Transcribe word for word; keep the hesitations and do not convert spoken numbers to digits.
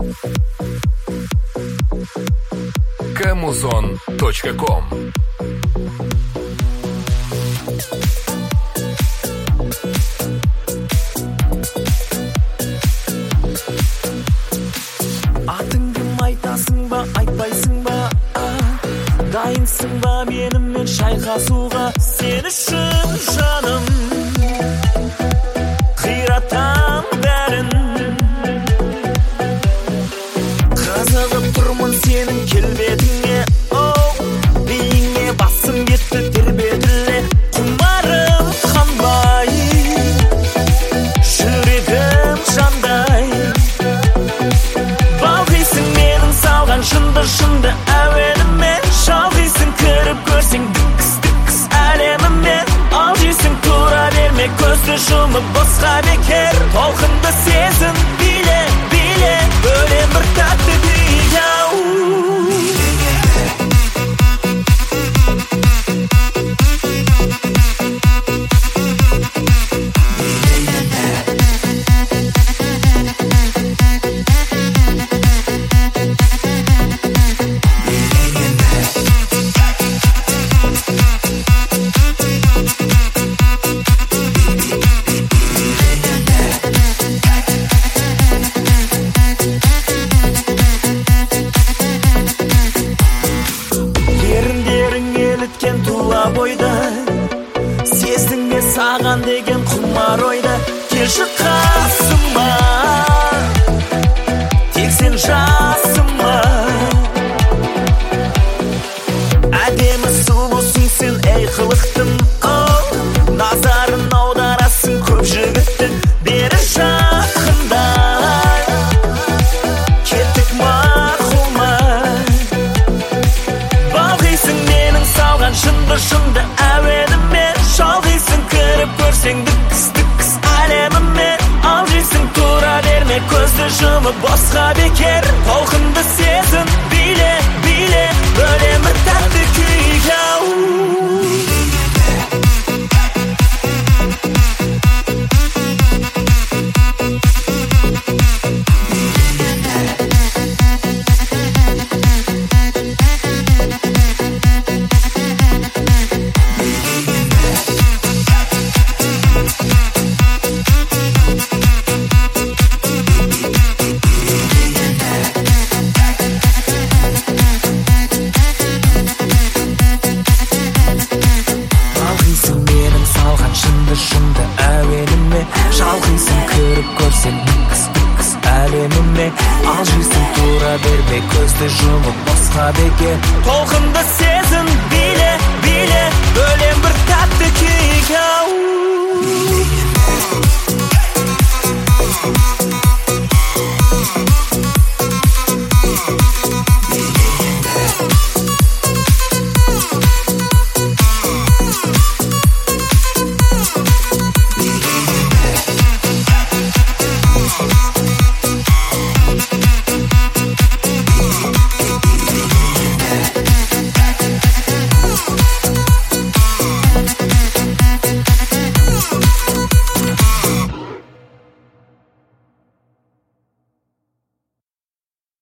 камузон точка ком. Атың кім, айтасың ба, айтпайсың ба? Дайынсың ба менімен шайқасуға? Сен үшін жаным қиратам бәрін. Қызығып тұрмын сенің келбетіңе, оу, биіңе басым кетті тербетіле. Құмарым қанбай, жүрегім жандай. Балғисың менің салған шынды-шынды әуенімен. Шалғисың кіріп көрсең дікіс-дікіс әлемімен. Алжисың тура берме көзді жұмып босқа бекер. Толқынды сезін биле, биле, бөлем бір тәтті күй, ау. Сездің бе саған деген құмар ойда? Келші қасыма, тек сен жасыма. Әдемі сұлусың сен, ей қылықтым, оу. Назарын аударасың көп жігіттің, бері жақындай. Кеттік мақұлма, балғисың менің салған шынды-шынды әуенімен. Шалғисың кіріп көрсең дікіс-дікіс әлемімен. Алжисың тура берме көзді жұмып босқа бекер. Толқынды сезін биле, биле, бөлем бір тәтті күй, ау. Шынды әуеніме. Шалғисың кіріп көрсең дікіс-дікіс әлеміме. Алжисың тура берме көзді жұмып босқа бекер. Толқынды сезін биле, биле, бөлем бір тәтті күй, ау.